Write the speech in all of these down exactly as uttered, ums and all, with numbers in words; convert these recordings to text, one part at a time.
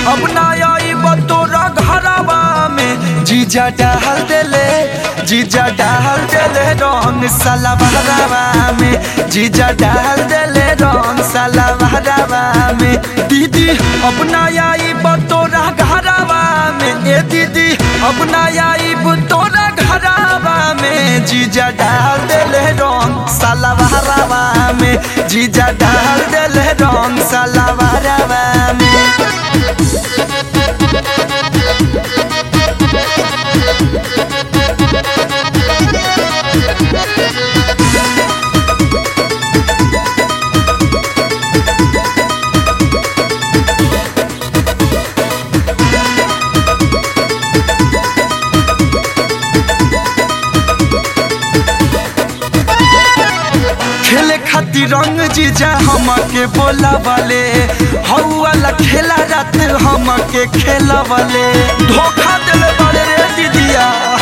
अब ना आइब तोरा घरवा में जीजा डाल देले जीजा डाल देले रंग सलवारवा में जीजा डाल देले रंग सलवारवा में दीदी अब ना आइब तोरा घरवा में ए दीदी अब ना आइब तोरा घरवा में जीजा डाल देले रंग सलवारवा में जीजा डाल देले रंग सलवारवा में खेले खातिर रंग जीजा हमके बोला वाले हौला खेला रात हमके खेला वाले धोखा दिले वाले रे दीदिया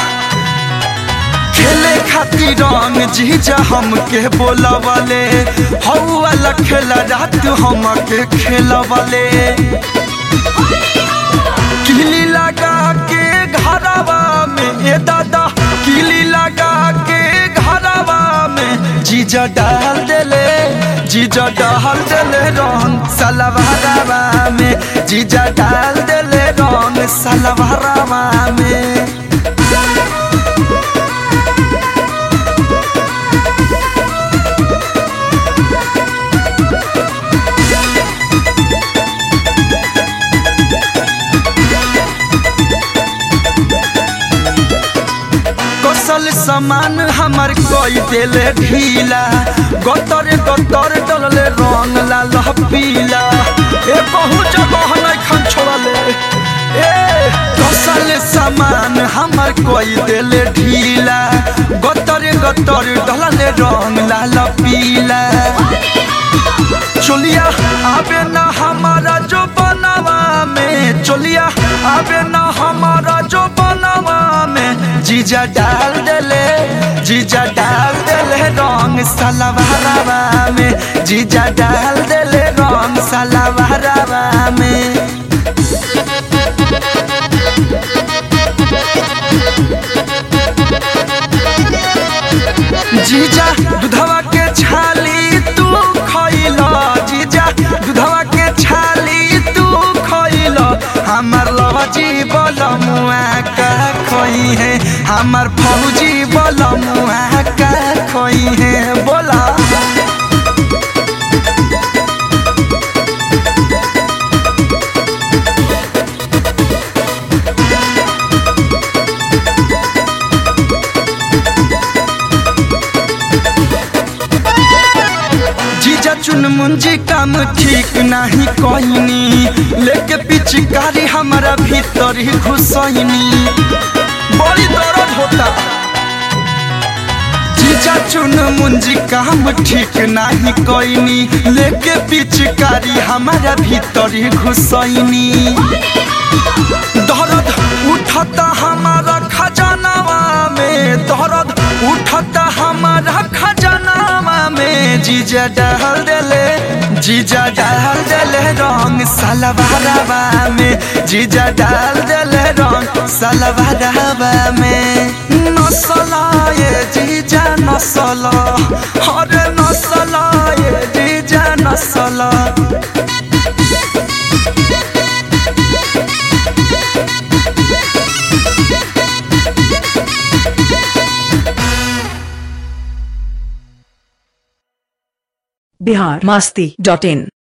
खेले खातिर रंग जीजा हमके बोला वाले हौला खेला रात हमके खेला वाले किली लगा के घरवा में ए दादा किली लगा के घरवा में जीजा डाल देले जीजा डाल देले रंग सलवारवा में जीजा डाल देले रंग सलवारवा में कौशल सामान हमार कोई देले ढीला गतर गतर डलले रंग लाल पीला ए बहु जगह नहीं खन छोड़ले ए कौशल सामान हमार कोई देले ढीला गतर गतर डलले रंग लाल पीला चलिया आबे ना हमारा जो बनावा में चलिया आबे ना हमारा जो बनावा में जीजा डाल देले जीजा डाल देले रंग सलवारवा में जीजा डाल देले रंग सलवारवा में जीजा दूधवा के छाली तू खइला जीजा दूधवा के छाली तू खइला हमार लवजी बलमुआ का खोई है हमार फौजी बलमुआ का खोई है बोला जीजा चुन मुंजी काम ठीक नहीं कहनी लेके पिचकारी हमारा भीतर ही घुसैनी बड़ी दर्द होता जीजा चुन मुंजी काम ठीक नहीं कहनी लेके पिचकारी हमारा भीतर ही घुसैनी दर्द उठता हमारा खजानावा में दर्द उठता हमारा खजानावा में जीजा डाल देले जीजा डाल देले रंग सलवारवा में जीजा डाल देले रंग सलवारवा में नसला ये जीजा नसला अरे नसला ये जीजा नसला बिहार मस्ती डॉट इन।